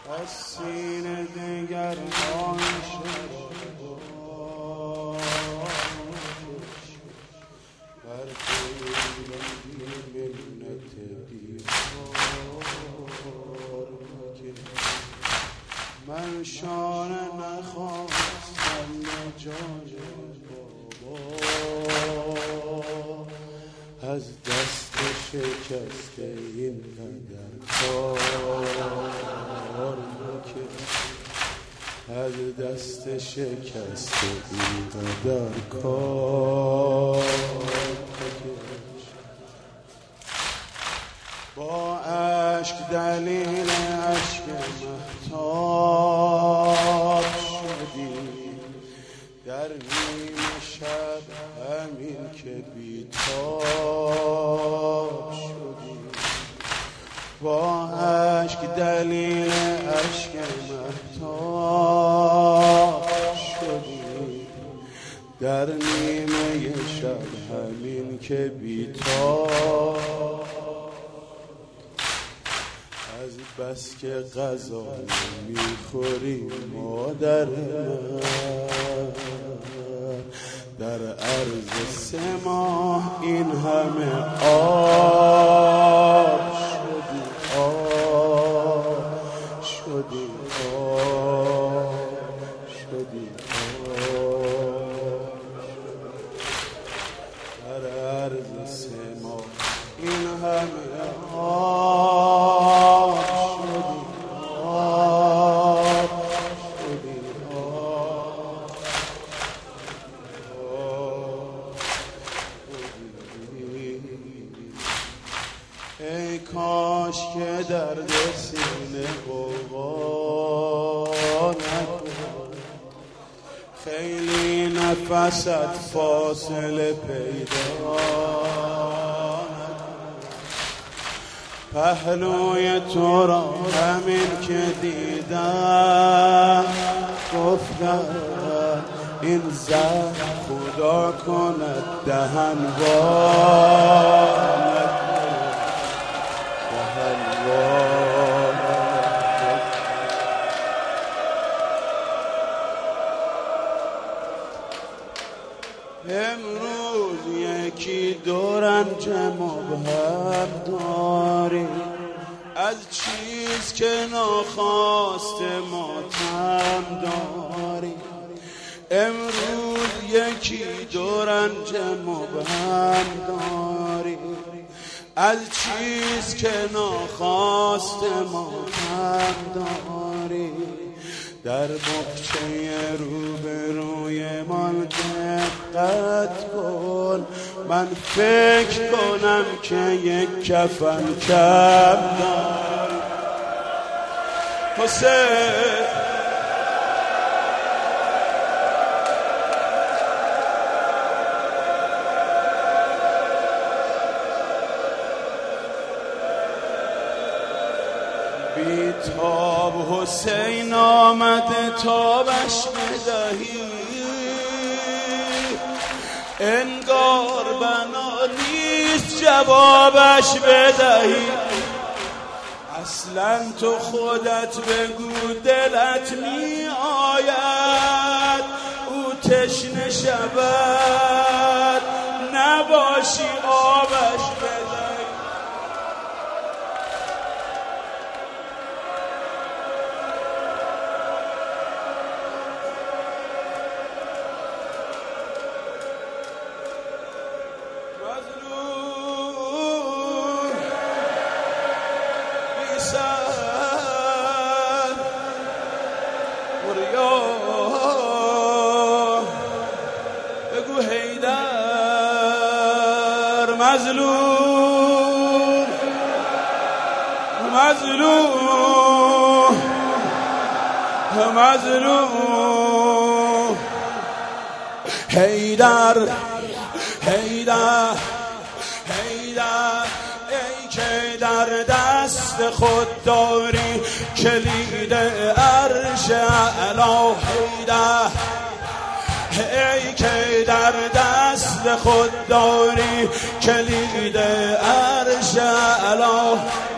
از سینه دگر بر منت دیوار من شانه نخواستم جای بابا از دست شکسته این قدر کار از دست شکسته این قدر کار با عشق دلیل عشق مهتاب شدی در نیمه شب همین که بیتاب شدی با عشق دلیل عشق مهتاب شدی در نیمه شب همین که بیتاب از بس که غذا میخوری مادر من در عرض 3 ماه این همه آب شدی در عرض 3 ماه این همه آب ای کاش که درد سینه غوغا نکن خیلی نفست فاصله پیدا پهلوی تو را همین که دیدم گفتم این زهر خدا کند دهن وا امروز یکی دورنج مبهم داری از چیز که ناخواست ماتم داری امروز یکی دورنج مبهم داری از چیز که ناخواست ماتم داری در بخچه روبروی من دقت کن من فکر کنم که یک کفن کم داری حسین بیتاب حسین آمده تابش بدهی انگار بنا نیست جوابش بدهی اصلا تو خودت بگو دلت می آید او تشنه شود نباشی آبش بدهی بگو حیدر مظلوم حیدر ای که در دست خود داری کلید عرش اعلی حیدر ای که در دست خود داری کلید عرش اعلی